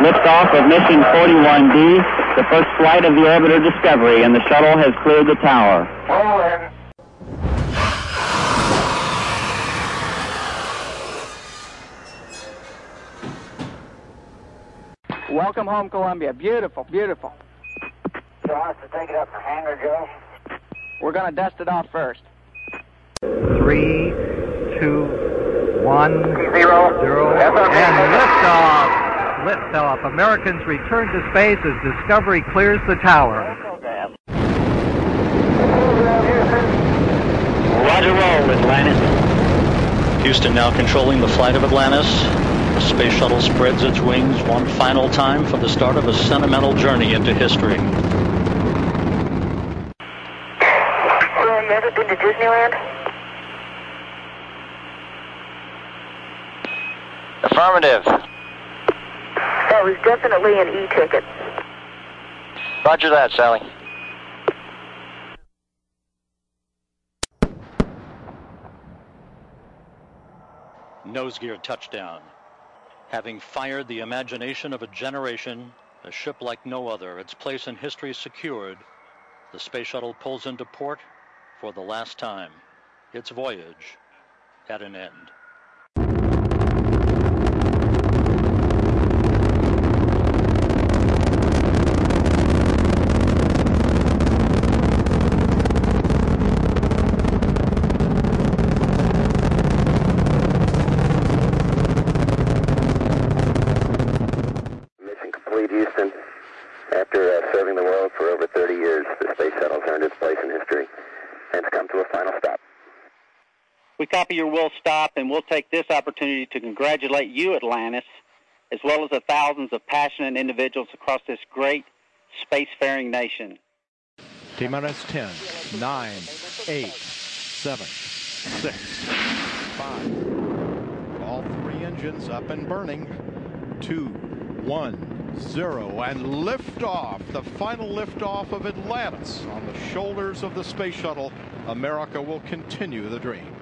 Liftoff of mission 41D, the first flight of the orbiter Discovery, and the shuttle has cleared the tower. Welcome home, Columbia. Beautiful, beautiful. So I have to take it up for hangar, Joe? We're going to dust it off first. 3, 2, 1, 0, and liftoff. Liftoff. Americans return to space as Discovery clears the tower. Roger roll, Atlantis. Houston now controlling the flight of Atlantis. The space shuttle spreads its wings one final time for the start of a sentimental journey into history. So you ever been to Disneyland? Affirmative. That was definitely an e-ticket. Roger that, Sally. Nose gear touchdown. Having fired the imagination of a generation, a ship like no other, its place in history secured, the space shuttle pulls into port for the last time. Its voyage at an end. Houston. After serving the world for over 30 years, the space shuttle's earned its place in history and it's come to a final stop. We copy your will stop, and we'll take this opportunity to congratulate you, Atlantis, as well as the thousands of passionate individuals across this great spacefaring nation. T-minus 10, 9, 8, 7, 6, 5. All three engines up and burning. 2, 1, 0, and liftoff. The final liftoff of Atlantis on the shoulders of the space shuttle. America will continue the dream.